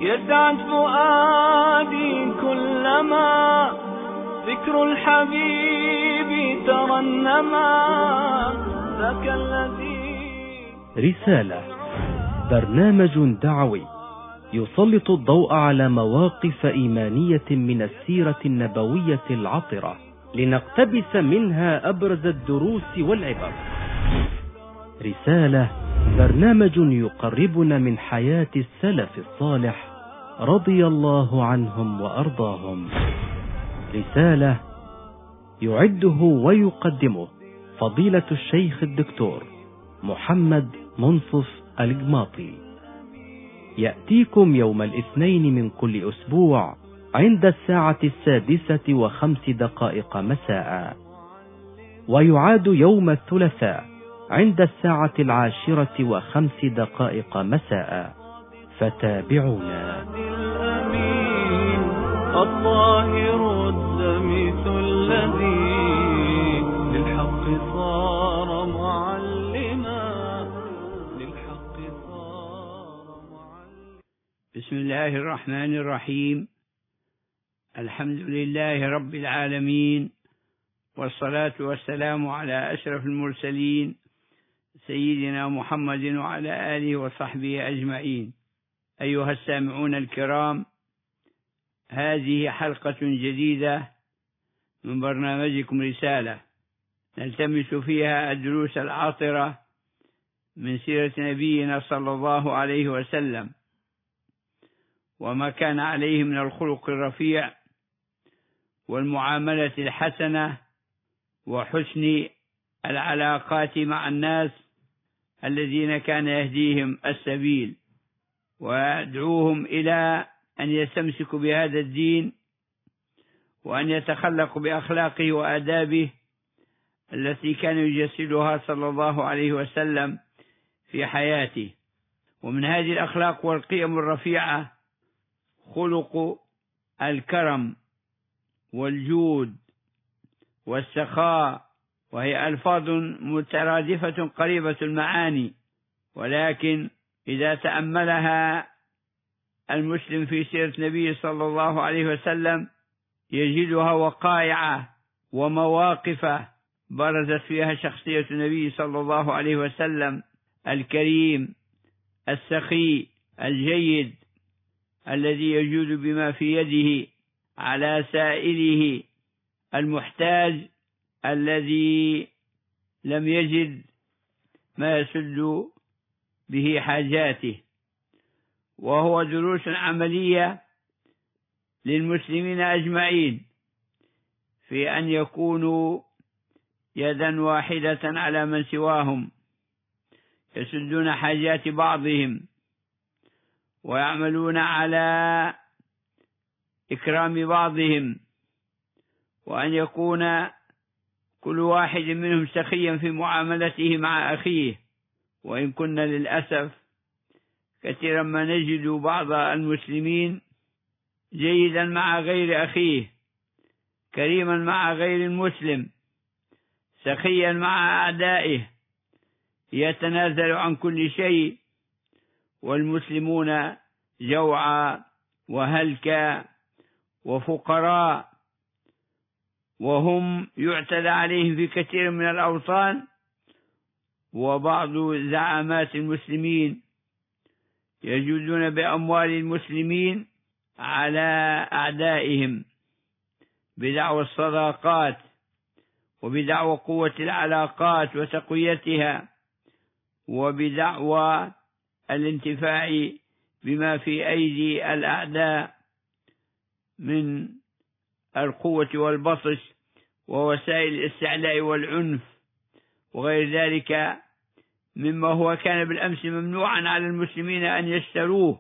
يسعد فؤادي كلما ذكر الحبيب ترنما ذاك الذي. رسالة، برنامج دعوي يسلط الضوء على مواقف إيمانية من السيرة النبوية العطرة لنقتبس منها أبرز الدروس والعبر. رسالة، برنامج يقربنا من حياة السلف الصالح رضي الله عنهم وأرضاهم. رسالة يعده ويقدمه فضيلة الشيخ الدكتور محمد منصف الجماطي. يأتيكم يوم الاثنين من كل أسبوع عند 6:05 مساء، ويعاد يوم الثلاثاء عند 10:05 مساء، فتابعونا. الأمين الطاهر الدمث الذي للحق صار معلما. بسم الله الرحمن الرحيم. الحمد لله رب العالمين، والصلاة والسلام على أشرف المرسلين سيدنا محمد وعلى آله وصحبه أجمعين. أيها السامعون الكرام، هذه حلقة جديدة من برنامجكم رسالة نلتمس فيها الدروس العاطرة من سيرة نبينا صلى الله عليه وسلم، وما كان عليه من الخلق الرفيع والمعاملة الحسنة وحسن العلاقات مع الناس الذين كان يهديهم السبيل ويدعوهم إلى أن يستمسكوا بهذا الدين وأن يتخلقوا بأخلاقه وآدابه التي كان يجسدها صلى الله عليه وسلم في حياته. ومن هذه الأخلاق والقيم الرفيعة خلق الكرم والجود والسخاء، وهي ألفاظ مترادفة قريبة المعاني، ولكن إذا تأملها المسلم في سيرة النبي صلى الله عليه وسلم يجدها وقائع ومواقف برزت فيها شخصية النبي صلى الله عليه وسلم الكريم السخي الجيد الذي يجود بما في يده على سائله المحتاج الذي لم يجد ما يسد به حاجاته. وهو دروس عملية للمسلمين أجمعين في أن يكونوا يدا واحدة على من سواهم، يسدون حاجات بعضهم ويعملون على إكرام بعضهم، وأن يكون كل واحد منهم سخيا في معاملته مع أخيه. وإن كنا للأسف كثيرا ما نجد بعض المسلمين جيدا مع غير أخيه، كريما مع غير المسلم، سخيا مع أعدائه، يتنازل عن كل شيء، والمسلمون جوعى وهلكى وفقراء، وهم يعتدى عليهم في كثير من الأوطان. وبعض زعامات المسلمين يجودون بأموال المسلمين على أعدائهم بدعوى الصداقات وبدعوى قوة العلاقات وتقويتها وبدعوى الانتفاع بما في أيدي الأعداء من القوة والبطش ووسائل الاستعلاء والعنف وغير ذلك مما هو كان بالأمس ممنوعا على المسلمين أن يشتروه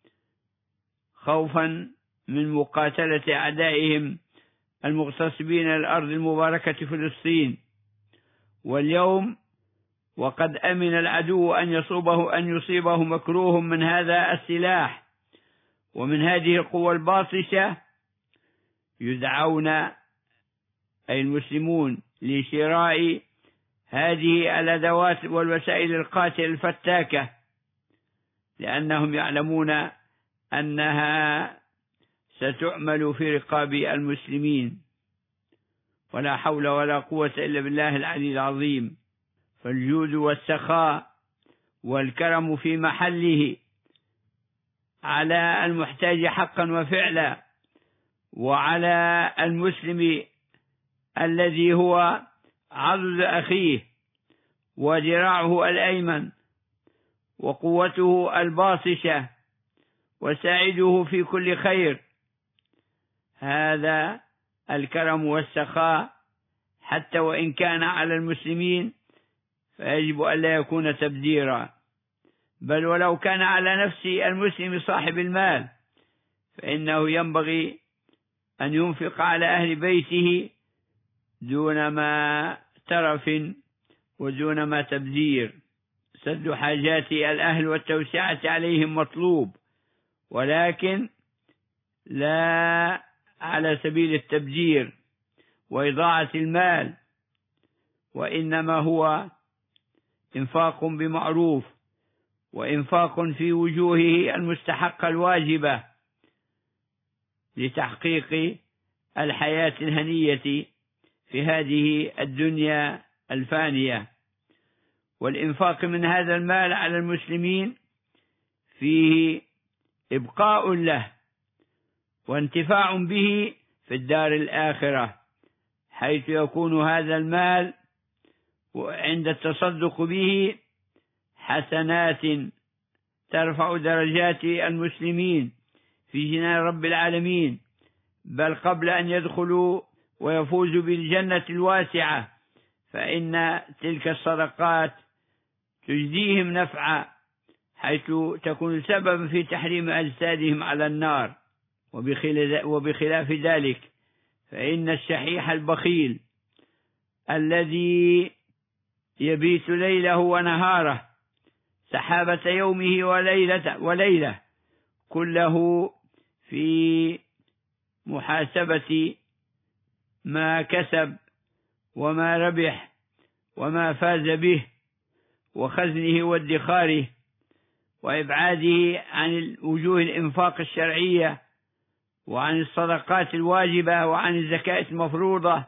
خوفا من مقاتلة أعدائهم المغتصبين الأرض المباركة فلسطين. واليوم وقد أمن العدو أن يصيبه مكروه من هذا السلاح ومن هذه القوة الباطشة، يدعون أي المسلمون لشراء هذه الأدوات والوسائل القاتلة الفتاكة، لأنهم يعلمون أنها ستعمل في رقاب المسلمين، ولا حول ولا قوة إلا بالله العلي العظيم. فالجود والسخاء والكرم في محله على المحتاج حقا وفعلا، وعلى المسلم الذي هو عضد أخيه وذراعه الأيمن وقوته الباطشة وساعده في كل خير. هذا الكرم والسخاء حتى وإن كان على المسلمين فيجب ألا يكون تبذيرا، بل ولو كان على نفس المسلم صاحب المال فإنه ينبغي أن ينفق على أهل بيته دون ما ترف ودون ما تبذير. سد حاجات الأهل والتوسعة عليهم مطلوب، ولكن لا على سبيل التبذير وإضاعة المال، وإنما هو إنفاق بمعروف وإنفاق في وجوهه المستحقة الواجبة لتحقيق الحياة الهنية في هذه الدنيا الفانية. والإنفاق من هذا المال على المسلمين فيه إبقاء له وانتفاع به في الدار الآخرة، حيث يكون هذا المال عند التصدق به حسنات ترفع درجات المسلمين في جنان رب العالمين، بل قبل أن يدخلوا ويفوزوا بالجنة الواسعة فإن تلك الصدقات تجديهم نفعا، حيث تكون سببا في تحريم أجسادهم على النار. وبخلاف ذلك فإن الشحيح البخيل الذي يبيت ليله ونهاره سحابة يومه وليلة كله في محاسبة ما كسب وما ربح وما فاز به وخزنه وادخاره وإبعاده عن وجوه الإنفاق الشرعية وعن الصدقات الواجبة وعن الزكاة المفروضة،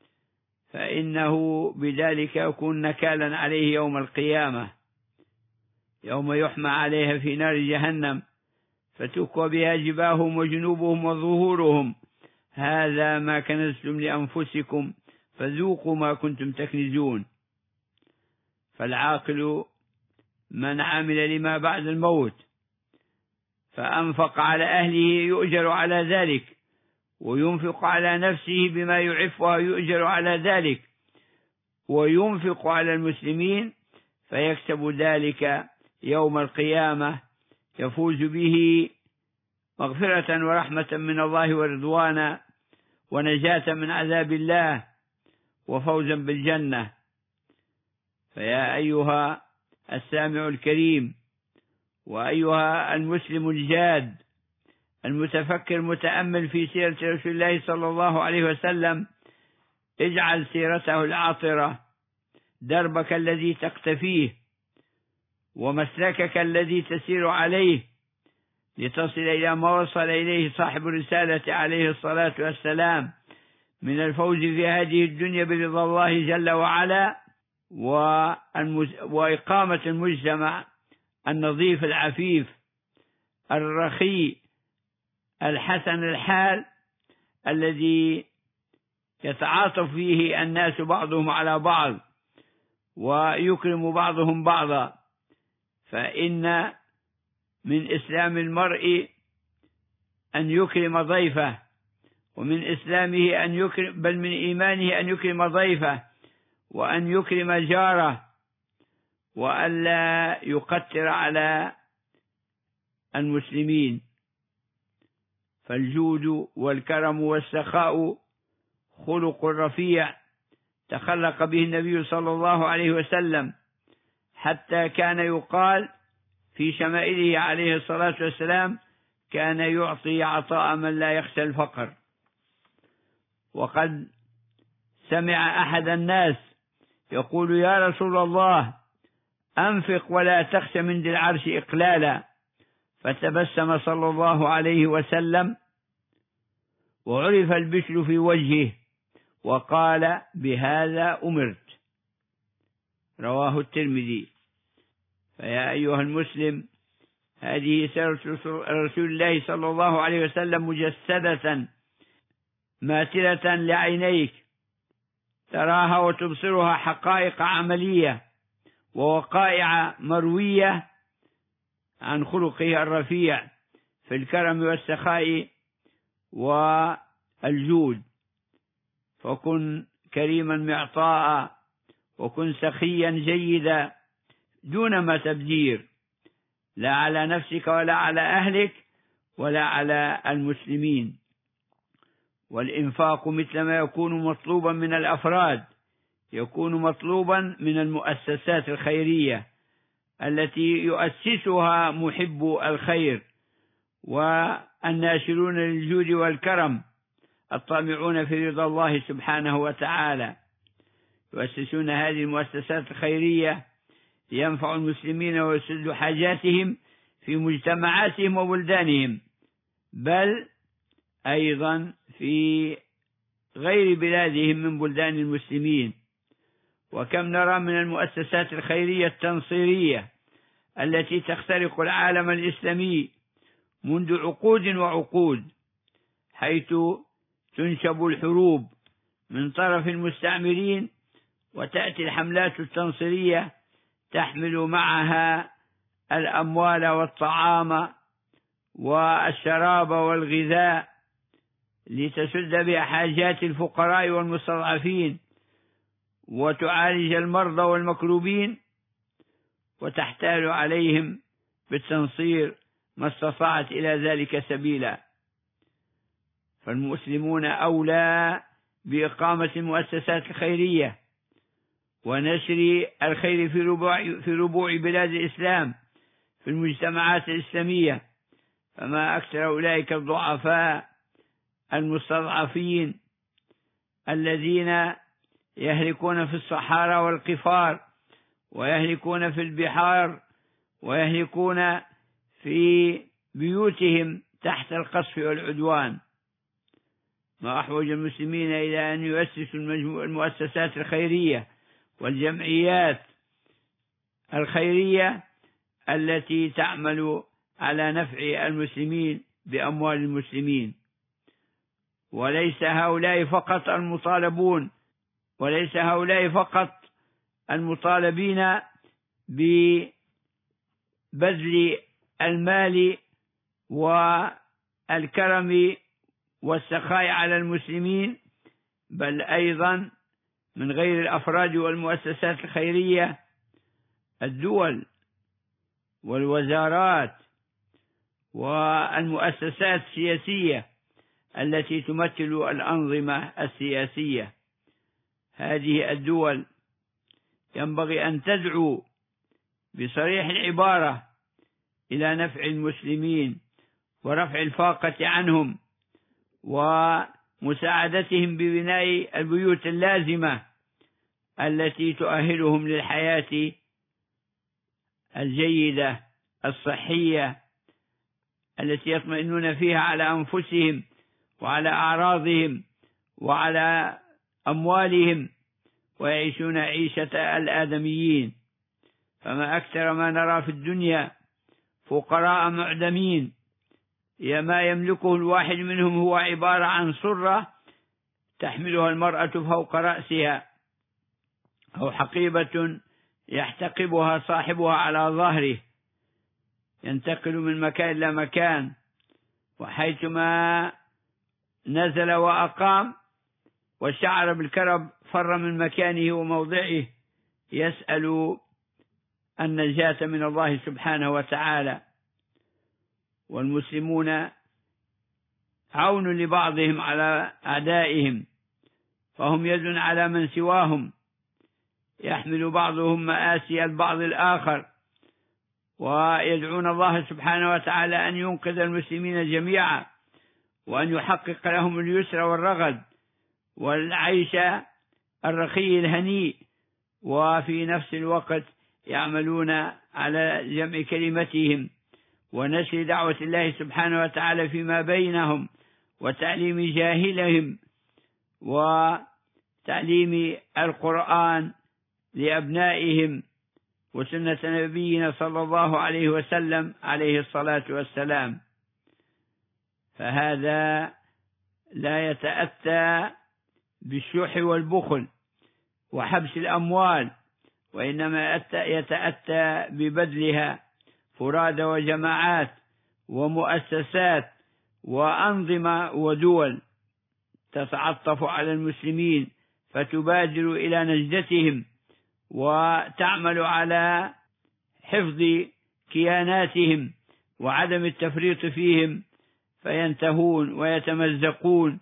فإنه بذلك يكون نكالا عليه يوم القيامة، يوم يحمى عليها في نار جهنم فتكوى بها جباههم وجنوبهم وظهورهم، هذا ما كنزتم لأنفسكم فذوقوا ما كنتم تكنزون. فالعاقل من عمل لما بعد الموت فأنفق على أهله يؤجر على ذلك، وينفق على نفسه بما يعفها يؤجر على ذلك، وينفق على المسلمين فيكسب ذلك يوم القيامة، يفوز به مغفرة ورحمة من الله ورضوانا ونجاة من عذاب الله وفوزا بالجنة. فيا أيها السامع الكريم وأيها المسلم الجاد المتفكر المتأمل في سيرة رسول الله صلى الله عليه وسلم، اجعل سيرته العاطرة دربك الذي تقتفيه ومسلكك الذي تسير عليه لتصل إلى ما وصل إليه صاحب الرسالة عليه الصلاة والسلام من الفوز في هذه الدنيا برضا الله جل وعلا وإقامة المجتمع النظيف العفيف الرخي الحسن الحال الذي يتعاطف فيه الناس بعضهم على بعض ويكرم بعضهم بعضا. فإن من إسلام المرء أن يكرم ضيفه، ومن إسلامه أن يكرم، بل من إيمانه أن يكرم ضيفه وأن يكرم جاره، وألا يقتر على المسلمين. فالجود والكرم والسخاء خلق رفيع تخلق به النبي صلى الله عليه وسلم، حتى كان يقال في شمائله عليه الصلاة والسلام كان يعطي عطاء من لا يخشى الفقر. وقد سمع أحد الناس يقول: يا رسول الله، أنفق ولا تخش من ذي العرش إقلالا. فتبسم صلى الله عليه وسلم وعرف البشر في وجهه وقال: بهذا أمرت. رواه الترمذي. فيا أيها المسلم، هذه سيرة رسول الله صلى الله عليه وسلم مجسدة ماثلة لعينيك، تراها وتبصرها حقائق عملية ووقائع مروية عن خلقه الرفيع في الكرم والسخاء والجود. فكن كريما معطاء، وكن سخيا جيدا دون ما تبذير، لا على نفسك ولا على أهلك ولا على المسلمين. والإنفاق مثلما يكون مطلوبا من الأفراد يكون مطلوبا من المؤسسات الخيرية التي يؤسسها محب الخير والناشرون للجود والكرم الطامعون في رضا الله سبحانه وتعالى. يؤسسون هذه المؤسسات الخيرية لينفعوا المسلمين ويسدوا حاجاتهم في مجتمعاتهم وبلدانهم، بل أيضا في غير بلادهم من بلدان المسلمين. وكم نرى من المؤسسات الخيرية التنصيرية التي تخترق العالم الإسلامي منذ عقود وعقود، حيث تنشب الحروب من طرف المستعمرين، وتأتي الحملات التنصيرية تحمل معها الأموال والطعام والشراب والغذاء لتسد بها حاجات الفقراء والمستضعفين وتعالج المرضى والمكروبين، وتحتال عليهم بالتنصير ما استطاعت إلى ذلك سبيلا. فالمسلمون أولى بإقامة المؤسسات الخيرية ونشر الخير في ربوع بلاد الإسلام في المجتمعات الإسلامية. فما أكثر أولئك الضعفاء المستضعفين الذين يهلكون في الصحارى والقفار، ويهلكون في البحار، ويهلكون في بيوتهم تحت القصف والعدوان. ما أحوج المسلمين إلى أن يؤسسوا المؤسسات الخيرية والجمعيات الخيرية التي تعمل على نفع المسلمين بأموال المسلمين. وليس هؤلاء فقط المطالبين ببذل المال والكرم والسخاء على المسلمين، بل أيضا من غير الأفراد والمؤسسات الخيرية الدول والوزارات والمؤسسات السياسية التي تمثل الأنظمة السياسية. هذه الدول ينبغي أن تدعو بصريح العبارة إلى نفع المسلمين ورفع الفاقة عنهم ومساعدتهم ببناء البيوت اللازمة التي تؤهلهم للحياة الجيدة الصحية التي يطمئنون فيها على أنفسهم وعلى أعراضهم وعلى أموالهم، ويعيشون عيشة الآدميين. فما أكثر ما نرى في الدنيا فقراء معدمين، ما يملكه الواحد منهم هو عبارة عن صرة تحملها المرأة فوق رأسها، أو حقيبة يحتقبها صاحبها على ظهره، ينتقل من مكان إلى مكان، وحيثما نزل وأقام وشعر بالكرب فر من مكانه وموضعه يسأل النجاة من الله سبحانه وتعالى. والمسلمون عون لبعضهم على أعدائهم، فهم يد على من سواهم، يحمل بعضهم مآسي البعض الآخر، ويدعون الله سبحانه وتعالى أن ينقذ المسلمين جميعا، وأن يحقق لهم اليسر والرغد والعيش الرخي الهنيء، وفي نفس الوقت يعملون على جمع كلمتهم ونشر دعوة الله سبحانه وتعالى فيما بينهم، وتعليم جاهلهم، وتعليم القرآن لأبنائهم، وسنة نبينا صلى الله عليه وسلم عليه الصلاة والسلام. فهذا لا يتأتى بالشح والبخل وحبس الأموال، وإنما يتأتى ببذلها فرادى وجماعات ومؤسسات وأنظمة ودول تتعطف على المسلمين فتبادر إلى نجدتهم وتعمل على حفظ كياناتهم وعدم التفريط فيهم، فينتهون ويتمزقون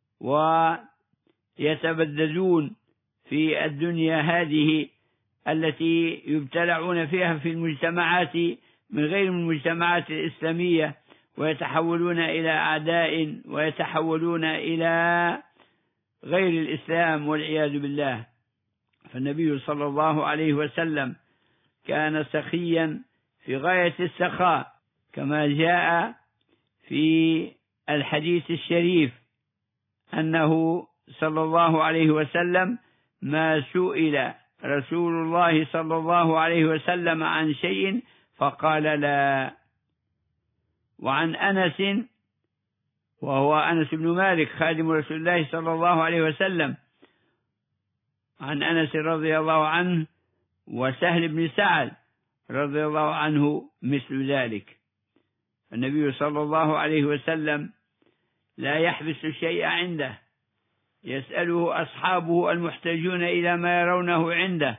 ويتبددون في الدنيا هذه التي يبتلعون فيها في المجتمعات من غير المجتمعات الإسلامية، ويتحولون إلى أعداء ويتحولون إلى غير الإسلام والعياذ بالله. فالنبي صلى الله عليه وسلم كان سخيا في غاية السخاء، كما جاء في الحديث الشريف أنه صلى الله عليه وسلم ما سئل رسول الله صلى الله عليه وسلم عن شيء فقال لا. وعن أنس، وهو أنس بن مالك خادم رسول الله صلى الله عليه وسلم، عن أنس رضي الله عنه وسهل بن سعد رضي الله عنه مثل ذلك. النبي صلى الله عليه وسلم لا يحبس الشيء عنده، يسأله أصحابه المحتاجون إلى ما يرونه عنده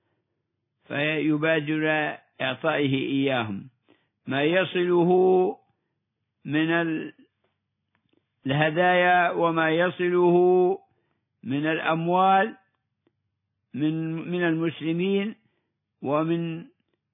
فيبادر إعطائه إياهم، ما يصله من الهدايا وما يصله من الأموال من المسلمين ومن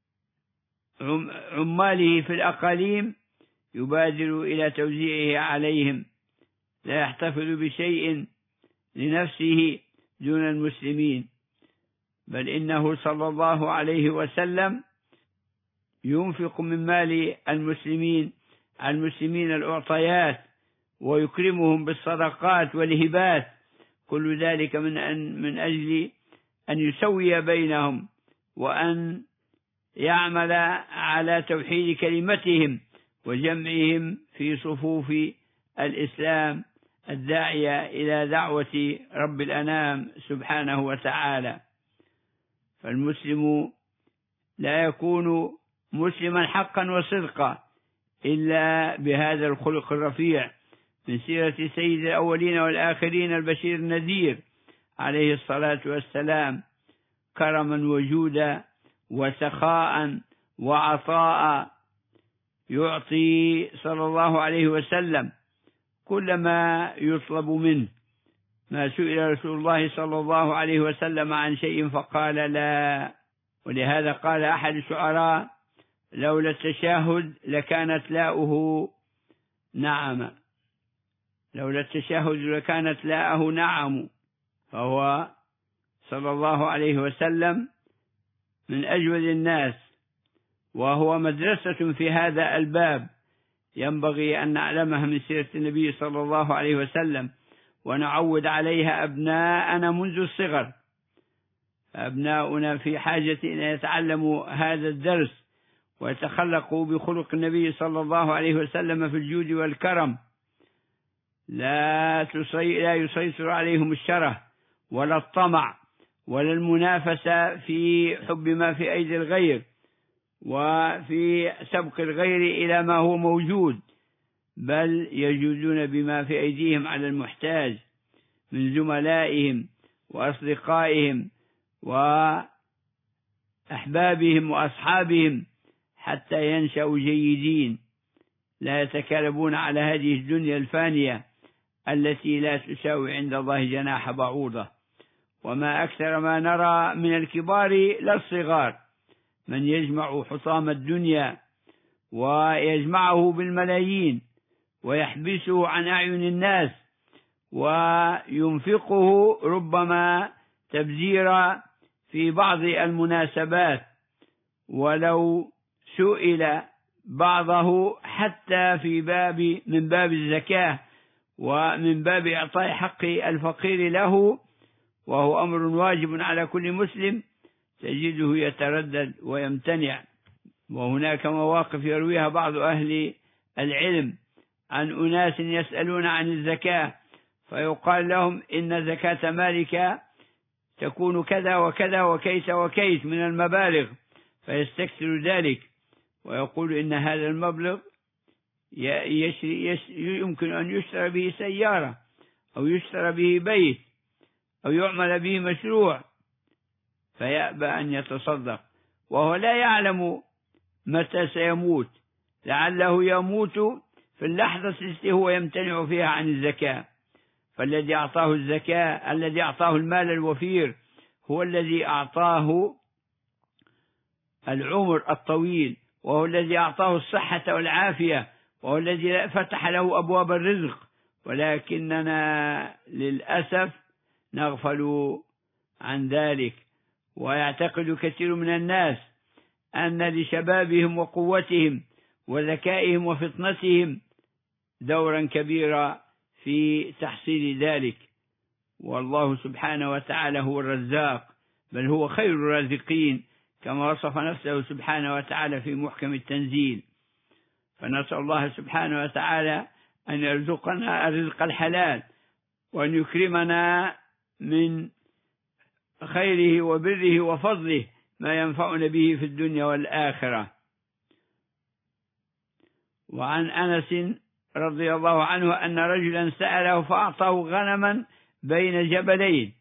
عماله في الأقاليم يبادر إلى توزيعه عليهم، لا يحتفظ بشيء لنفسه دون المسلمين، بل إنه صلى الله عليه وسلم ينفق من مال المسلمين على المسلمين الأعطيات ويكرمهم بالصدقات والهبات، كل ذلك من أجل أن يسوي بينهم وأن يعمل على توحيد كلمتهم وجمعهم في صفوف الإسلام الداعية إلى دعوة رب الأنام سبحانه وتعالى. فالمسلم لا يكون مسلما حقا وصدقا إلا بهذا الخلق الرفيع من سيرة سيد الأولين والآخرين البشير النذير عليه الصلاة والسلام، كرما وجودا وسخاء وعطاء، يعطي صلى الله عليه وسلم كل ما يطلب منه. ما سئل رسول الله صلى الله عليه وسلم عن شيء فقال لا. ولهذا قال أحد الشعراء: لولا التشهد لكانت لاؤه نعم، لولا التشهد لكانت لاءه نعم. فهو صلى الله عليه وسلم من أجود الناس، وهو مدرسة في هذا الباب ينبغي أن نعلمها من سيرة النبي صلى الله عليه وسلم ونعود عليها أبناءنا منذ الصغر. أبناؤنا في حاجة أن يتعلموا هذا الدرس ويتخلقوا بخلق النبي صلى الله عليه وسلم في الجود والكرم، لا يسيطر عليهم الشره ولا الطمع ولا المنافسة في حب ما في أيدي الغير وفي سبق الغير إلى ما هو موجود، بل يجودون بما في أيديهم على المحتاج من زملائهم وأصدقائهم وأحبابهم وأصحابهم حتى ينشأوا جيدين، لا يتكالبون على هذه الدنيا الفانية التي لا تساوي عند الله جناح بعوضة. وما أكثر ما نرى من الكبار لا الصغار من يجمع حطام الدنيا ويجمعه بالملايين ويحبسه عن أعين الناس وينفقه ربما تبذيرا في بعض المناسبات، ولو سئل بعضه حتى من باب الزكاة ومن باب إعطاء حق الفقير له، وهو أمر واجب على كل مسلم، تجده يتردد ويمتنع. وهناك مواقف يرويها بعض أهل العلم عن أناس يسألون عن الزكاة، فيقال لهم إن زكاة مالك تكون كذا وكذا وكيت وكيت من المبالغ، فيستكثر ذلك ويقول إن هذا المبلغ يمكن أن يشترى به سيارة أو يشترى به بيت أو يعمل به مشروع، فيأبى أن يتصدق وهو لا يعلم متى سيموت، لعله يموت في اللحظة التي هو يمتنع فيها عن الزكاة. فالذي أعطاه الزكاة، الذي أعطاه المال الوفير، هو الذي أعطاه العمر الطويل، وهو الذي أعطاه الصحة والعافية، وهو الذي فتح له أبواب الرزق. ولكننا للأسف نغفل عن ذلك، ويعتقد كثير من الناس أن لشبابهم وقوتهم وذكائهم وفطنتهم دورا كبيرا في تحصيل ذلك، والله سبحانه وتعالى هو الرزاق، بل هو خير الرازقين كما وصف نفسه سبحانه وتعالى في محكم التنزيل. فنسأل الله سبحانه وتعالى أن يرزقنا الرزق الحلال، وأن يكرمنا من خيره وبره وفضله ما ينفعنا به في الدنيا والآخرة. وعن أنس رضي الله عنه أن رجلا سأله فأعطاه غنما بين جبلين،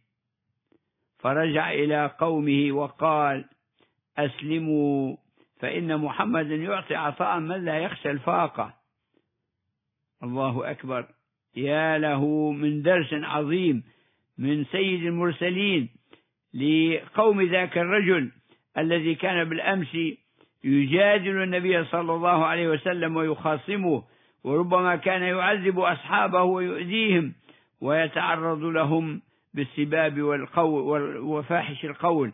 فرجع إلى قومه وقال: أسلموا، فإن محمدا يعطي عطاء من لا يخشى الفاقة. الله أكبر، يا له من درس عظيم من سيد المرسلين لقوم ذاك الرجل الذي كان بالأمس يجادل النبي صلى الله عليه وسلم ويخاصمه، وربما كان يعذب أصحابه ويؤذيهم ويتعرض لهم بالسباب وفاحش القول،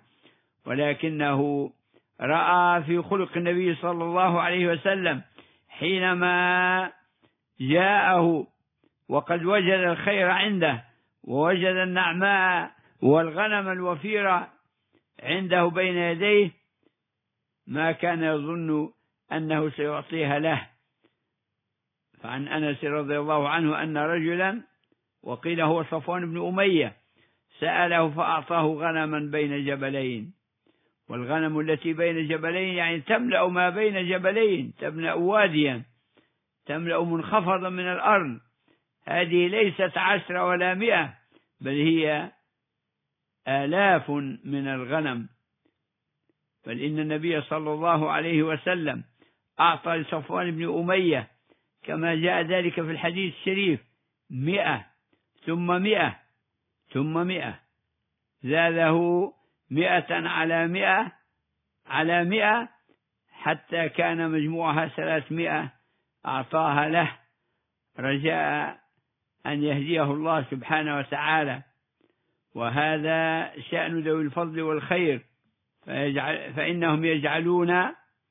ولكنه رأى في خلق النبي صلى الله عليه وسلم حينما جاءه وقد وجد الخير عنده، ووجد النعماء والغنم الوفيرة عنده بين يديه، ما كان يظن أنه سيعطيها له. فعن أنس رضي الله عنه أن رجلا، وقيل هو صفوان بن أمية، سأله فأعطاه غنما بين جبلين. والغنم التي بين جبلين يعني تملأ ما بين جبلين، تملأ واديا، تملأ منخفضا من الأرض. هذه ليست 10 ولا 100، بل هي آلاف من الغنم. بل إن النبي صلى الله عليه وسلم أعطى لصفوان بن أمية كما جاء ذلك في الحديث الشريف 100 ثم 100 ثم 100، زاده 100 على 100 على 100 حتى كان مجموعها 300 أعطاها له، رجاء أن يهديه الله سبحانه وتعالى. وهذا شأن ذوي الفضل والخير، فإنهم يجعلون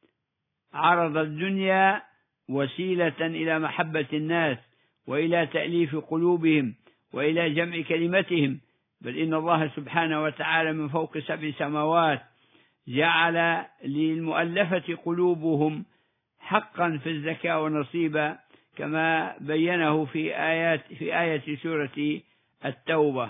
عرض الدنيا وسيلة إلى محبة الناس وإلى تأليف قلوبهم وإلى جمع كلمتهم. بل إن الله سبحانه وتعالى من فوق 7 سماوات جعل للمؤلفة قلوبهم حقا في الزكاة ونصيبا، كما بينه في آية سورة التوبة: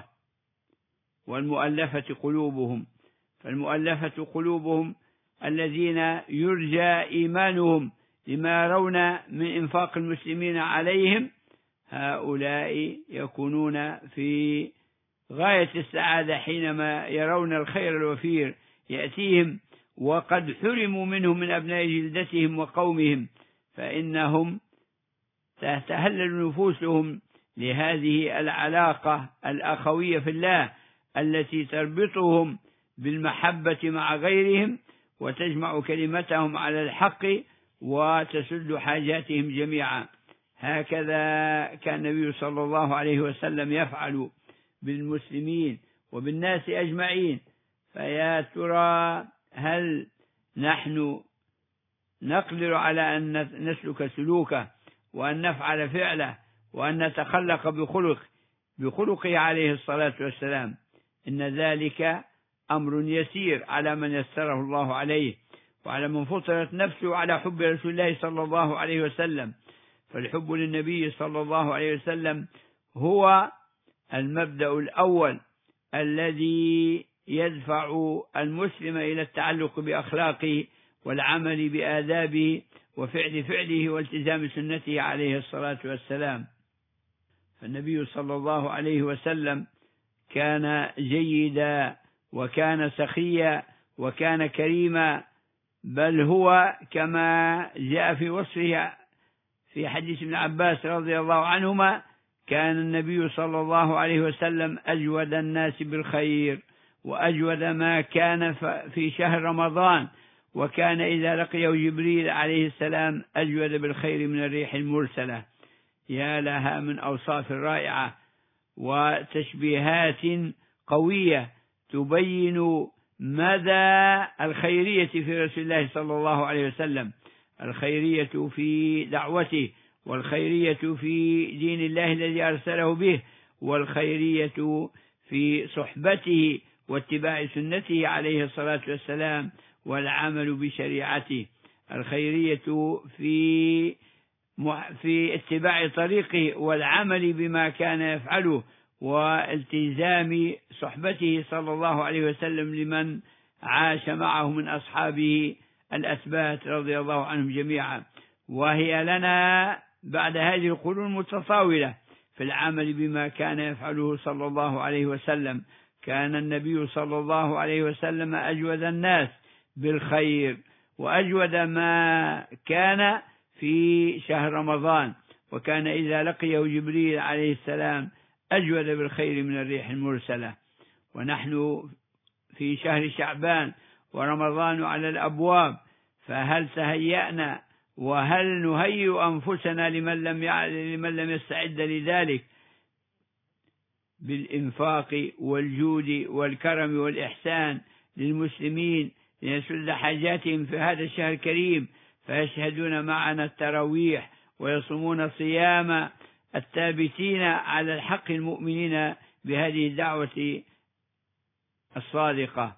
والمؤلفة قلوبهم. فالمؤلفة قلوبهم الذين يرجى إيمانهم لما يرون من إنفاق المسلمين عليهم، هؤلاء يكونون في غاية السعادة حينما يرون الخير الوفير يأتيهم وقد حرموا منه من أبناء جلدتهم وقومهم، فإنهم تتهلل نفوسهم لهذه العلاقة الأخوية في الله التي تربطهم بالمحبة مع غيرهم وتجمع كلمتهم على الحق وتسد حاجاتهم جميعا. هكذا كان النبي صلى الله عليه وسلم يفعل بالمسلمين وبالناس أجمعين. فيا ترى هل نحن نقدر على أن نسلك سلوكه، وأن نفعل فعله، وأن نتخلق بخلقه عليه الصلاة والسلام. إن ذلك أمر يسير على من يسره الله عليه، وعلى من فطرت نفسه على حب رسول الله صلى الله عليه وسلم. فالحب للنبي صلى الله عليه وسلم هو المبدأ الأول الذي يدفع المسلم إلى التعلق بأخلاقه والعمل بآدابه وفعل فعله والتزام سنته عليه الصلاة والسلام. فالنبي صلى الله عليه وسلم كان جيدا، وكان سخيا، وكان كريما، بل هو كما جاء في وصفه في حديث ابن عباس رضي الله عنهما: كان النبي صلى الله عليه وسلم أجود الناس بالخير، وأجود ما كان في شهر رمضان، وكان إذا لقيه جبريل عليه السلام أجود بالخير من الريح المرسلة. يا لها من أوصاف رائعة وتشبيهات قوية تبين مدى الخيرية في رسول الله صلى الله عليه وسلم، الخيرية في دعوته، والخيرية في دين الله الذي أرسله به، والخيرية في صحبته واتباع سنته عليه الصلاة والسلام والعمل بشريعته، الخيرية في اتباع طريقه والعمل بما كان يفعله، والتزام صحبته صلى الله عليه وسلم لمن عاش معه من أصحابه الأثبات رضي الله عنهم جميعا. وهي لنا بعد هذه القرون المتطاولة في العمل بما كان يفعله صلى الله عليه وسلم. كان النبي صلى الله عليه وسلم أجود الناس بالخير، وأجود ما كان في شهر رمضان، وكان إذا لقيه جبريل عليه السلام أجود بالخير من الريح المرسلة. ونحن في شهر شعبان ورمضان على الأبواب، فهل تهيأنا وهل نهيئ أنفسنا لمن لم يستعد لذلك بالإنفاق والجود والكرم والإحسان للمسلمين ليسد حاجاتهم في هذا الشهر الكريم، فيشهدون معنا التراويح ويصومون صيام الثابتين على الحق المؤمنين بهذه الدعوة الصادقة؟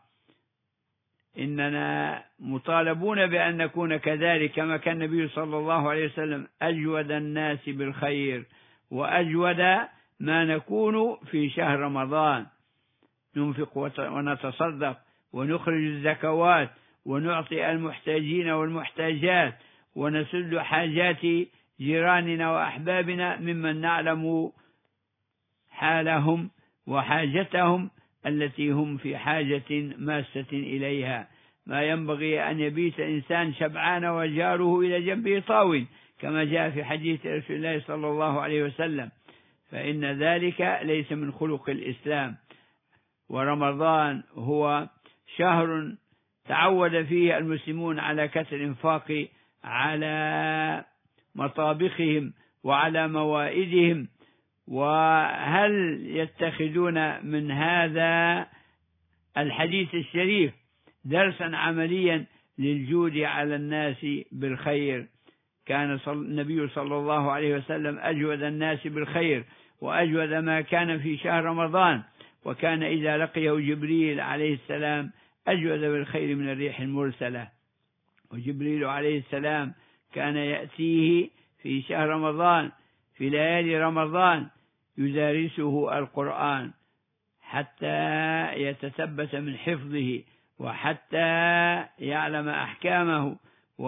إننا مطالبون بأن نكون كذلك كما كان النبي صلى الله عليه وسلم أجود الناس بالخير، وأجود ما نكون في شهر رمضان. ننفق ونتصدق ونخرج الزكوات ونعطي المحتاجين والمحتاجات، ونسد حاجات جيراننا وأحبابنا ممن نعلم حالهم وحاجتهم التي هم في حاجة ماسة إليها. ما ينبغي أن يبيت إنسان شبعان وجاره إلى جنبه طاو، كما جاء في حديث رسول الله صلى الله عليه وسلم، فإن ذلك ليس من خلق الإسلام. ورمضان هو شهر تعود فيه المسلمون على كثر الإنفاق على مطابخهم وعلى موائدهم. وهل يتخذون من هذا الحديث الشريف درسا عمليا للجود على الناس بالخير؟ كان النبي صلى الله عليه وسلم أجود الناس بالخير، وأجود ما كان في شهر رمضان، وكان إذا لقيه جبريل عليه السلام أجود بالخير من الريح المرسلة. وجبريل عليه السلام كان يأتيه في شهر رمضان في ليالي رمضان يدارسه القرآن حتى يتثبت من حفظه، وحتى يعلم أحكامه،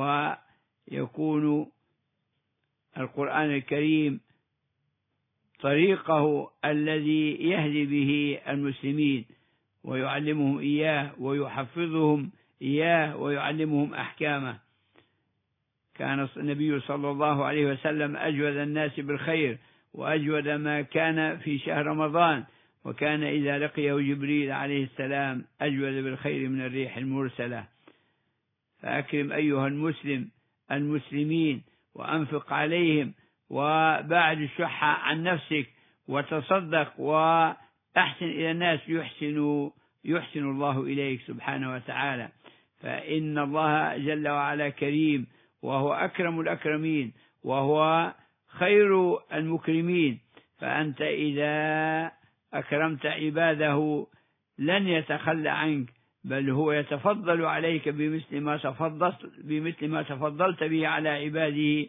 ويكون القرآن الكريم طريقه الذي يهدي به المسلمين، ويعلمهم إياه ويحفظهم إياه ويعلمهم أحكامه. كان النبي صلى الله عليه وسلم أجود الناس بالخير، وأجود ما كان في شهر رمضان، وكان إذا لقيه جبريل عليه السلام أجود بالخير من الريح المرسلة. فأكرم أيها المسلم المسلمين، وأنفق عليهم، وبعد الشح عن نفسك، وتصدق وأحسن إلى الناس يحسن الله إليك سبحانه وتعالى. فإن الله جل وعلا كريم، وهو أكرم الأكرمين وهو خير المكرمين. فأنت إذا أكرمت عباده لن يتخلى عنك، بل هو يتفضل عليك بمثل ما تفضلت به على عباده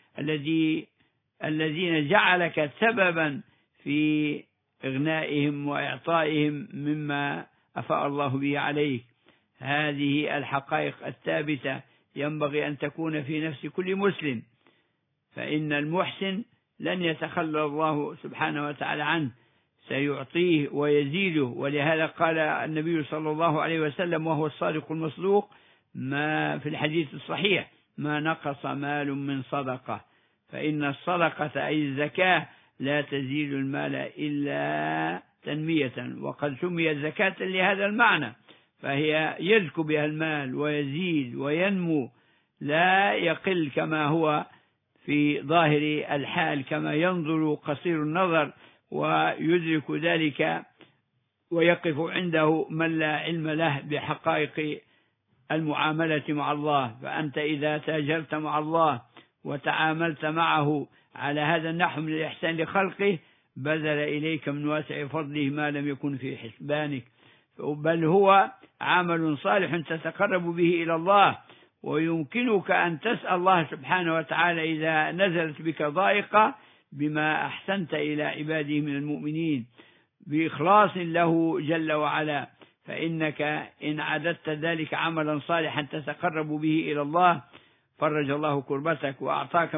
الذين جعلك سببا في إغنائهم وإعطائهم مما أفاء الله به عليك. هذه الحقائق الثابتة ينبغي أن تكون في نفس كل مسلم، فإن المحسن لن يتخلى الله سبحانه وتعالى عنه، سيعطيه ويزيده. ولهذا قال النبي صلى الله عليه وسلم وهو الصادق المصدوق ما في الحديث الصحيح: ما نقص مال من صدقة، فإن الصدقة أي الزكاة لا تزيد المال إلا تنمية. وقد سميت زكاة لهذا المعنى، فهي يزكو بها المال ويزيد وينمو، لا يقل كما هو في ظاهر الحال، كما ينظر قصير النظر ويدرك ذلك ويقف عنده من لا علم له بحقائق المعاملة مع الله. فأنت إذا تاجرت مع الله وتعاملت معه على هذا النحو من الإحسان لخلقه، بذل إليك من واسع فضله ما لم يكن في حسبانك، بل هو عمل صالح تتقرب به إلى الله. ويمكنك أن تسأل الله سبحانه وتعالى إذا نزلت بك ضائقة بما أحسنت إلى عباده من المؤمنين بإخلاص له جل وعلا، فإنك إن عددت ذلك عملا صالحا تتقرب به إلى الله فرج الله كربتك وأعطاك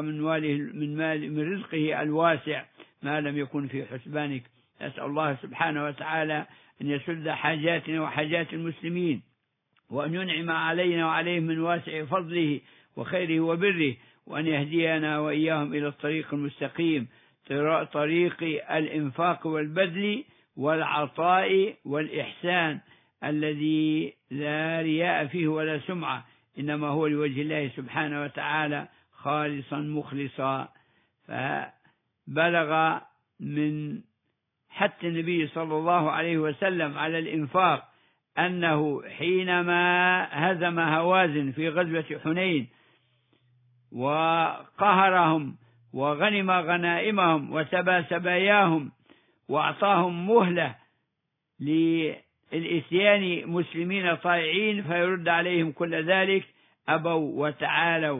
من رزقه الواسع ما لم يكن في حسبانك. نسأل الله سبحانه وتعالى أن يسد حاجاتنا وحاجات المسلمين، وأن ينعم علينا وعليهم من واسع فضله وخيره وبره، وأن يهدينا وإياهم إلى الطريق المستقيم، طريق الإنفاق والبذل والعطاء والإحسان الذي لا رياء فيه ولا سمعة، إنما هو لوجه الله سبحانه وتعالى خالصا مخلصا. فبلغ من حتى النبي صلى الله عليه وسلم على الإنفاق أنه حينما هزم هوازن في غزوة حنين وقهرهم وغنم غنائمهم وسبى سباياهم وأعطاهم مهلة للإتيان مسلمين طائعين فيرد عليهم كل ذلك، أبوا وتعالوا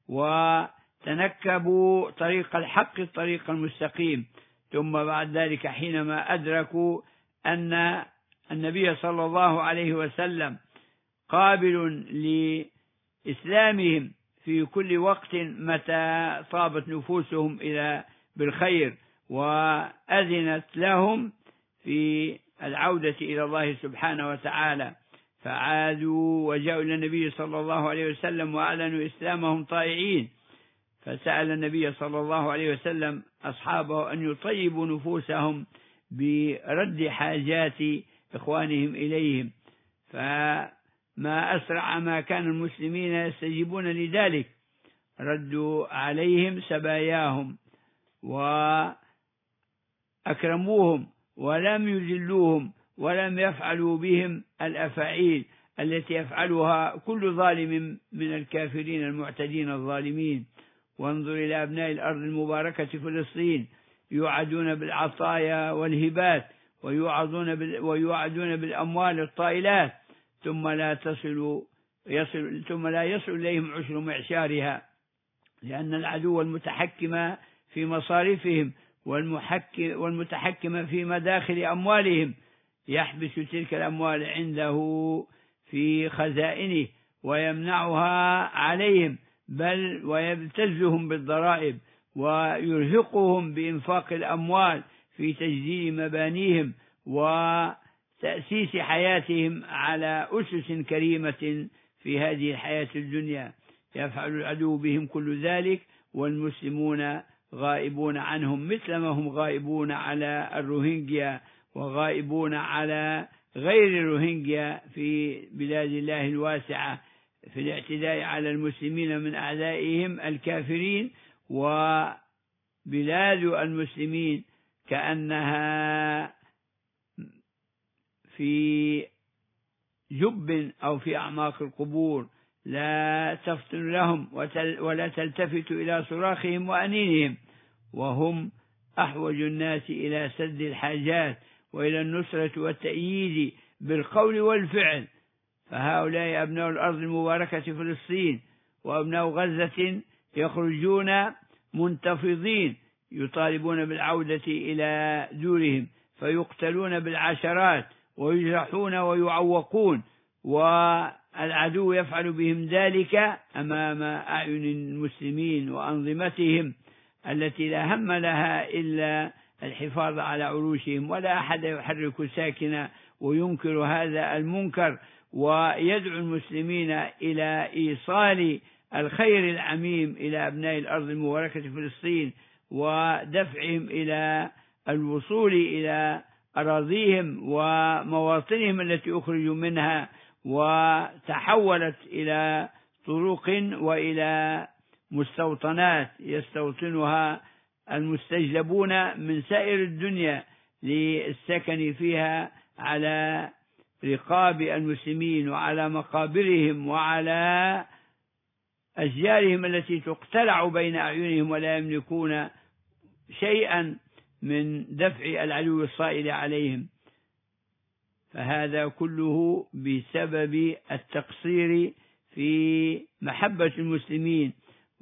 وتنكبوا طريق الحق الطريق المستقيم. ثم بعد ذلك حينما أدركوا أن النبي صلى الله عليه وسلم قابل لإسلامهم في كل وقت متى طابت نفوسهم إلى بالخير، وأذنت لهم في العودة إلى الله سبحانه وتعالى، فعادوا وجاءوا إلى النبي صلى الله عليه وسلم وأعلنوا إسلامهم طائعين. فسأل النبي صلى الله عليه وسلم أصحابه أن يطيبوا نفوسهم برد حاجات إخوانهم إليهم، فما أسرع ما كان المسلمين يستجيبون لذلك، ردوا عليهم سباياهم وأكرموهم ولم يذلوهم ولم يفعلوا بهم الأفاعيل التي يفعلها كل ظالم من الكافرين المعتدين الظالمين. وانظر إلى أبناء الأرض المباركة فلسطين يوعدون بالعطايا والهبات ويوعدون بالأموال الطائلات ثم لا يصل إليهم عشر معشارها، لأن العدو المتحكم في مصارفهم والمتحكم في مداخل أموالهم يحبس تلك الأموال عنده في خزائنه ويمنعها عليهم، بل ويبتزهم بالضرائب ويرهقهم بإنفاق الأموال في تجديد مبانيهم وتأسيس حياتهم على أسس كريمة في هذه الحياة الدنيا. يفعل العدو بهم كل ذلك والمسلمون غائبون عنهم، مثلما هم غائبون على الروهينجيا وغائبون على غير الروهينجيا في بلاد الله الواسعة في الاعتداء على المسلمين من أعدائهم الكافرين. وبلاد المسلمين كأنها في جب أو في أعماق القبور، لا تفطن لهم ولا تلتفت إلى صراخهم وأنينهم، وهم أحوج الناس إلى سد الحاجات وإلى النصرة والتأييد بالقول والفعل. فهؤلاء أبناء الأرض المباركة فلسطين وأبناء غزة يخرجون منتفضين يطالبون بالعودة إلى دورهم، فيقتلون بالعشرات ويجرحون ويعوقون، والعدو يفعل بهم ذلك أمام أعين المسلمين وأنظمتهم التي لا هم لها إلا الحفاظ على عروشهم، ولا أحد يحرك ساكنا وينكر هذا المنكر ويدعو المسلمين إلى إيصال الخير العميم إلى أبناء الأرض المباركة فلسطين ودفعهم إلى الوصول إلى أراضيهم ومواطنهم التي أخرجوا منها وتحولت إلى طرق وإلى مستوطنات يستوطنها المستجلبون من سائر الدنيا للسكن فيها على رقاب المسلمين وعلى مقابرهم وعلى أشجارهم التي تقتلع بين أعينهم، ولا يملكون شيئا من دفع العدو الصائل عليهم. فهذا كله بسبب التقصير في محبة المسلمين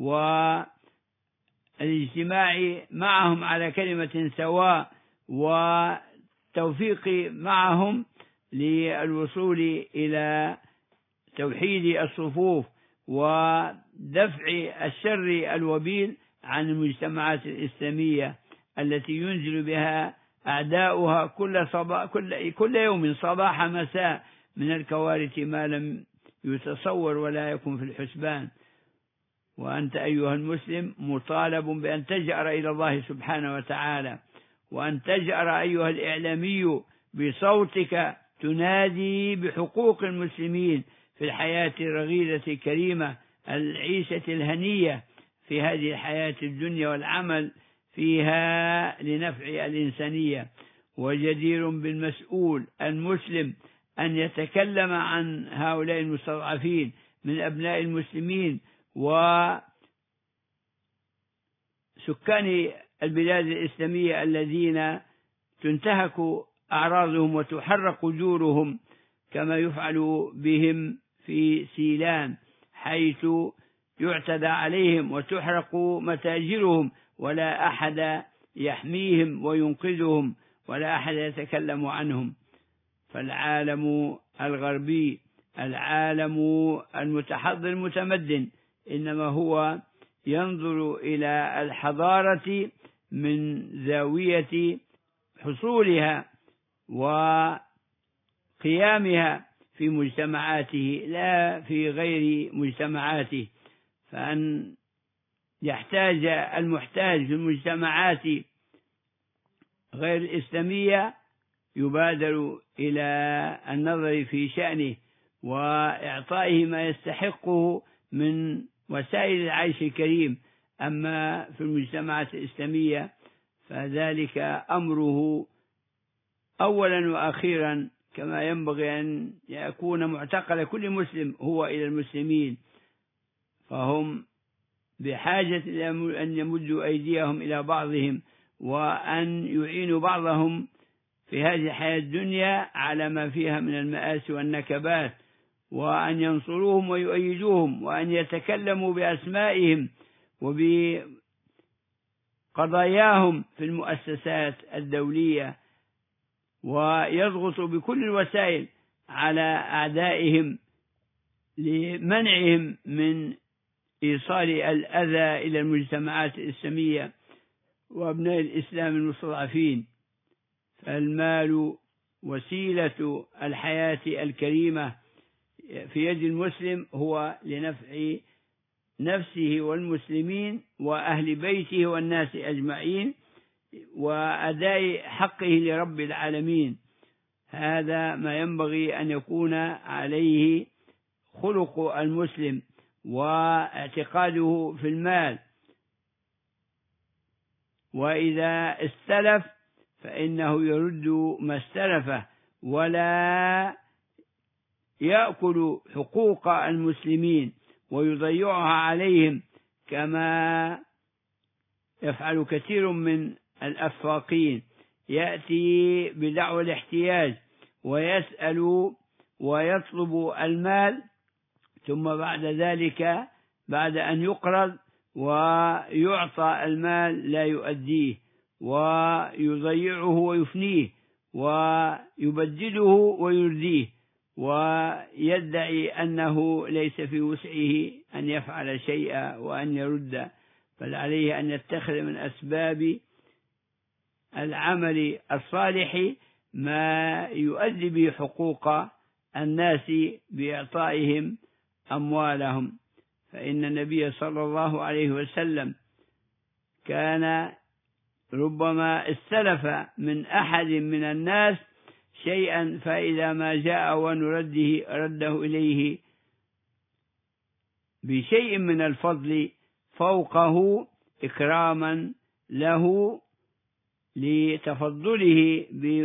والاجتماع معهم على كلمة سواء والتوفيق معهم للوصول إلى توحيد الصفوف ودفع الشر الوبيل عن المجتمعات الإسلامية التي ينزل بها أعداؤها كل يوم صباح مساء من الكوارث ما لم يتصور ولا يكن في الحسبان. وأنت أيها المسلم مطالب بأن تجأر إلى الله سبحانه وتعالى، وأن تجأر أيها الإعلامي بصوتك تنادي بحقوق المسلمين في الحياة الرغيدة الكريمة، العيشة الهنية في هذه الحياة الدنيا والعمل فيها لنفع الإنسانية. وجدير بالمسؤول المسلم أن يتكلم عن هؤلاء المستضعفين من أبناء المسلمين وسكان البلاد الإسلامية الذين تنتهك أعراضهم وتحرق دورهم، كما يفعل بهم في سيلان حيث يعتدى عليهم وتحرق متاجرهم ولا أحد يحميهم وينقذهم ولا أحد يتكلم عنهم. فالعالم الغربي، العالم المتحضر المتمدن، إنما هو ينظر إلى الحضارة من زاوية حصولها وقيامها في مجتمعاته لا في غير مجتمعاته. فأن يحتاج المحتاج في المجتمعات غير الإسلامية يبادر إلى النظر في شأنه وإعطائه ما يستحقه من وسائل العيش الكريم. أما في المجتمعات الإسلامية فذلك أمره أولا وأخيرا كما ينبغي أن يكون معتقل كل مسلم هو إلى المسلمين، فهم بحاجة إلى أن يمدوا أيديهم إلى بعضهم وأن يعينوا بعضهم في هذه الحياة الدنيا على ما فيها من المآسي والنكبات، وأن ينصروهم ويؤيدوهم، وأن يتكلموا بأسمائهم وبقضاياهم في المؤسسات الدولية، ويضغطوا بكل الوسائل على أعدائهم لمنعهم من إيصال الأذى إلى المجتمعات الإسلامية وأبناء الإسلام المستضعفين. فالمال وسيلة الحياة الكريمة في يد المسلم هو لنفع نفسه والمسلمين وأهل بيته والناس أجمعين وأداء حقه لرب العالمين. هذا ما ينبغي أن يكون عليه خلق المسلم واعتقاده في المال. وإذا استلف فإنه يرد ما استلفه ولا يأكل حقوق المسلمين ويضيعها عليهم، كما يفعل كثير من الأفاقين. يأتي بدعوى الاحتياج ويسأل ويطلب المال، ثم بعد ذلك بعد أن يقرض ويعطى المال لا يؤديه ويضيعه ويفنيه ويبدله ويرديه، ويدعي أنه ليس في وسعه أن يفعل شيئا وأن يرد، بل عليه أن يتخذ من أسباب العمل الصالح ما يؤدي به حقوق الناس بإعطائهم أموالهم. فإن النبي صلى الله عليه وسلم كان ربما استلف من أحد من الناس شيئا، فإذا ما جاء رده إليه بشيء من الفضل فوقه إكراما له لتفضله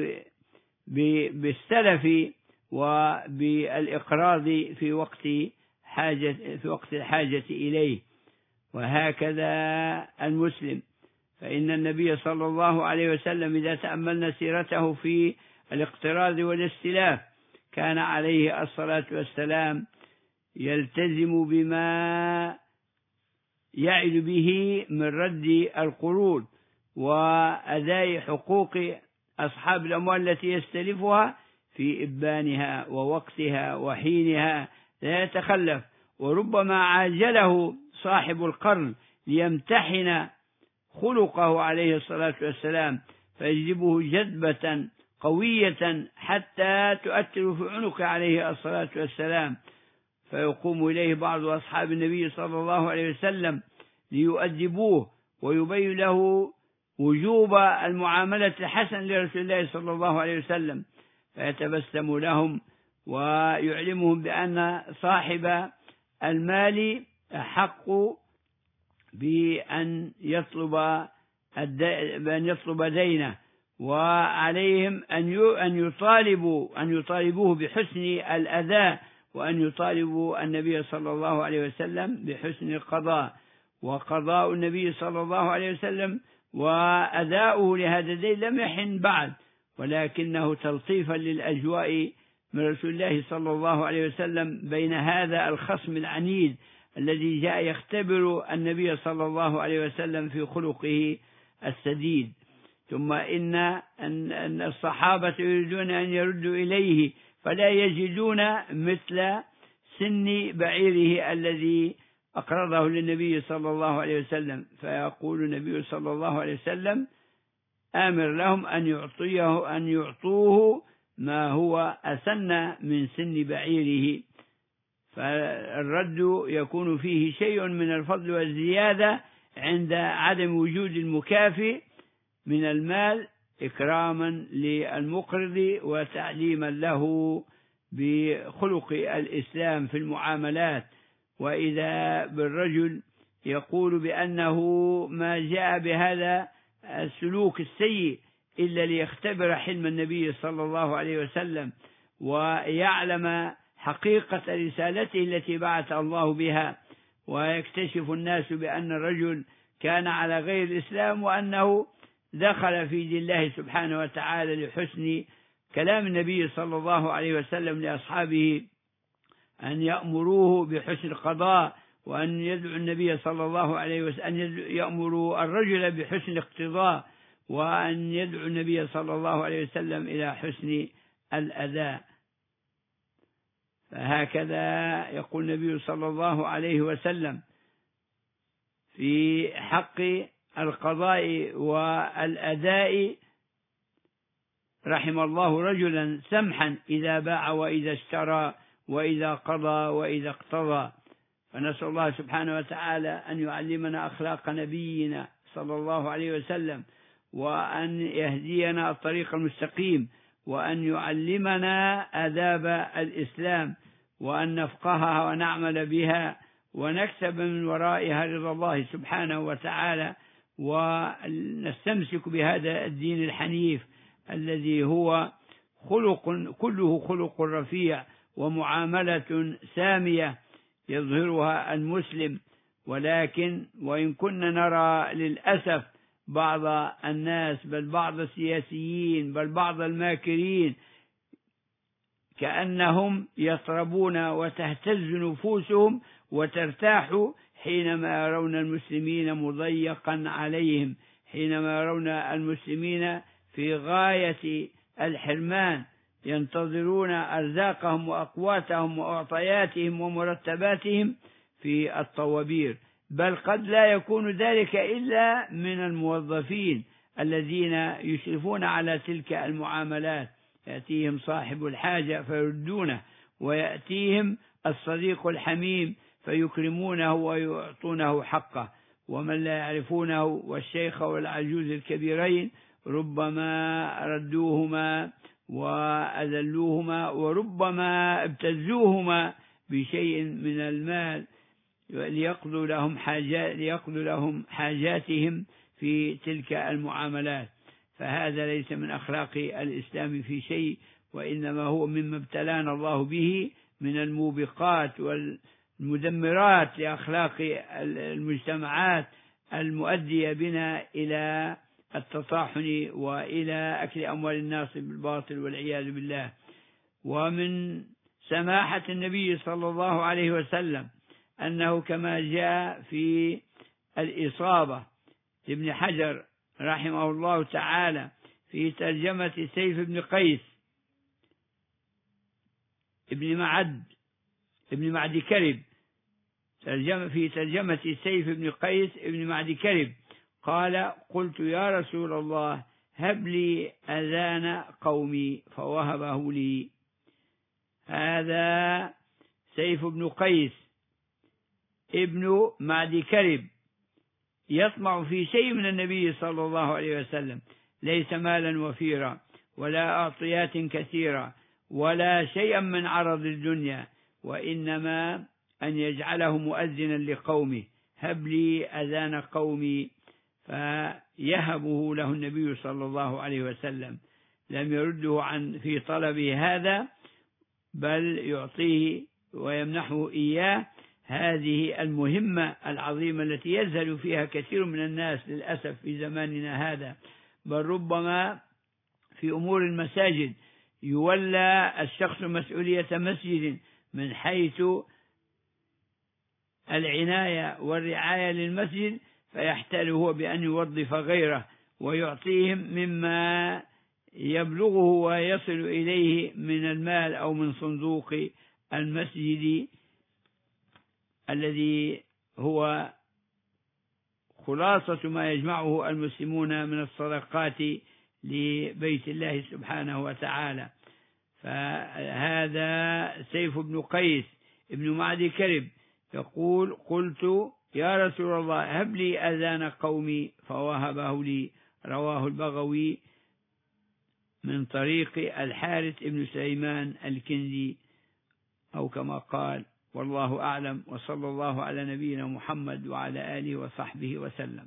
بالسلف وبالإقراض في وقت الحاجة إليه. وهكذا المسلم، فإن النبي صلى الله عليه وسلم إذا تأملنا سيرته في الاقتراض والاستلاف كان عليه الصلاة والسلام يلتزم بما يعد به من رد القروض وأداء حقوق أصحاب الأموال التي يستلفها في إبانها ووقتها وحينها، لا يتخلف. وربما عاجله صاحب القرن ليمتحن خلقه عليه الصلاة والسلام فيجذبه جذبة قوية حتى تؤثر في عنقه عليه الصلاة والسلام، فيقوم إليه بعض أصحاب النبي صلى الله عليه وسلم ليؤدبوه ويبين له وجوب المعاملة الحسنة لرسول الله صلى الله عليه وسلم، فيتبسم لهم ويعلمهم بأن صاحب المال أحق بأن يطلب دينه، وعليهم أن يطالبوه بحسن الأداء، وأن يطالبوا النبي صلى الله عليه وسلم بحسن القضاء. وقضاء النبي صلى الله عليه وسلم وأداؤه لهذا الدين لم يحن بعد، ولكنه تلطيفا للأجواء من رسول الله صلى الله عليه وسلم بين هذا الخصم العنيد الذي جاء يختبر النبي صلى الله عليه وسلم في خلقه السديد. ثم إن الصحابة يريدون أن يردوا إليه فلا يجدون مثل سن بعيره الذي أقرضه للنبي صلى الله عليه وسلم، فيقول النبي صلى الله عليه وسلم آمر لهم أن يعطوه ما هو أسن من سن بعيره، فالرد يكون فيه شيء من الفضل والزيادة عند عدم وجود المكافئ من المال، إكراما للمقرض وتعليما له بخلق الإسلام في المعاملات. وإذا بالرجل يقول بأنه ما جاء بهذا السلوك السيء إلا ليختبر حلم النبي صلى الله عليه وسلم ويعلم حقيقة رسالته التي بعث الله بها، ويكتشف الناس بأن الرجل كان على غير الإسلام وأنه دخل في دين الله سبحانه وتعالى لحسن كلام النبي صلى الله عليه وسلم لأصحابه أن يأمروه بحسن القضاء، وأن يدعو النبي صلى الله عليه وسلم أن يأمروا الرجل بحسن الاقتضاء، وأن يدعو النبي صلى الله عليه وسلم إلى حسن الأداء. فهكذا يقول النبي صلى الله عليه وسلم في حق القضاء والأداء: رحم الله رجلا سمحا إذا باع وإذا اشترى وإذا قضى وإذا اقتضى. فنسأل الله سبحانه وتعالى أن يعلمنا أخلاق نبينا صلى الله عليه وسلم، وأن يهدينا الطريق المستقيم، وأن يعلمنا آداب الإسلام، وأن نفقهها ونعمل بها ونكسب من ورائها رضا الله سبحانه وتعالى، ونستمسك بهذا الدين الحنيف الذي هو كله خلق رفيع، ومعاملة سامية يظهرها المسلم. ولكن وإن كنا نرى للأسف بعض الناس، بل بعض السياسيين، بل بعض الماكرين، كأنهم يطربون وتهتز نفوسهم وترتاح حينما يرون المسلمين مضيقا عليهم، حينما يرون المسلمين في غاية الحرمان، ينتظرون أرزاقهم وأقواتهم وأعطياتهم ومرتباتهم في الطوابير. بل قد لا يكون ذلك إلا من الموظفين الذين يشرفون على تلك المعاملات. يأتيهم صاحب الحاجة فيردونه، ويأتيهم الصديق الحميم فيكرمونه ويعطونه حقه، ومن لا يعرفونه والشيخ والعجوز الكبيرين ربما ردوهما وأذلوهما، وربما ابتزوهما بشيء من المال ليقضوا لهم حاجاتهم في تلك المعاملات. فهذا ليس من أخلاق الإسلام في شيء، وإنما هو مما ابتلانا الله به من الموبقات والمدمرات لأخلاق المجتمعات، المؤدية بنا إلى التطاحن وإلى أكل أموال الناس بالباطل والعياذ بالله. ومن سماحة النبي صلى الله عليه وسلم أنه كما جاء في الإصابة لابن حجر رحمه الله تعالى في ترجمة سيف بن قيس ابن معد كرب، في ترجمة سيف بن قيس ابن معد كرب، قال: قلت يا رسول الله هب لي أذان قومي فوهبه لي. هذا سيف بن قيس ابن معد كرب يطمع في شيء من النبي صلى الله عليه وسلم، ليس مالا وفيرا ولا أعطيات كثيرة ولا شيئا من عرض الدنيا، وإنما أن يجعله مؤذنا لقومه. هب لي أذان قومي، فيهبه له النبي صلى الله عليه وسلم، لم يرده في طلبه هذا، بل يعطيه ويمنحه إياه هذه المهمة العظيمة التي يزهد فيها كثير من الناس للأسف في زماننا هذا. بل ربما في أمور المساجد يولى الشخص مسؤولية مسجد من حيث العناية والرعاية للمسجد، فيحتال هو بأن يوظف غيره ويعطيهم مما يبلغه ويصل إليه من المال أو من صندوق المسجد الذي هو خلاصة ما يجمعه المسلمون من الصدقات لبيت الله سبحانه وتعالى. فهذا سيف بن قيس ابن معد كرب يقول: قلت يا رسول الله هب لي أذان قومي فوهبه لي. رواه البغوي من طريق الحارث بن سليمان الكندي، أو كما قال. والله أعلم، وصلى الله على نبينا محمد وعلى آله وصحبه وسلم.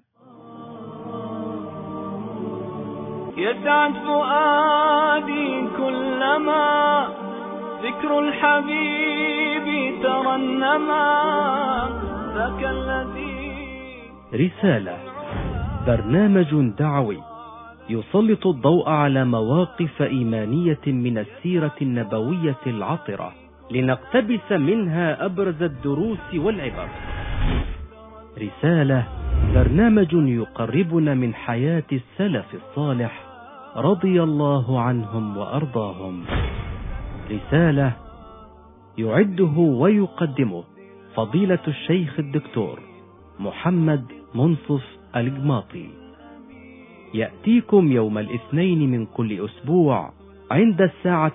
يسعد فؤادي كلما ذكر الحبيب ترنما، ذاك الذي. رسالة، برنامج دعوي يسلط الضوء على مواقف إيمانية من السيرة النبوية العطرة لنقتبس منها أبرز الدروس والعبر. رسالة، برنامج يقربنا من حياة السلف الصالح رضي الله عنهم وأرضاهم. رسالة يعده ويقدمه فضيلة الشيخ الدكتور محمد منصف الجماطي. يأتيكم يوم الاثنين من كل أسبوع عند الساعة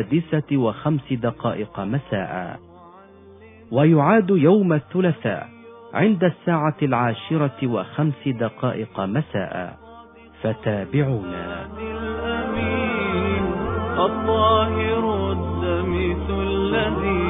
6:05 مساء، ويعاد يوم الثلاثاء عند الساعة 10:05 مساء. فتابعونا. الأمين الطاهر الدمث الذي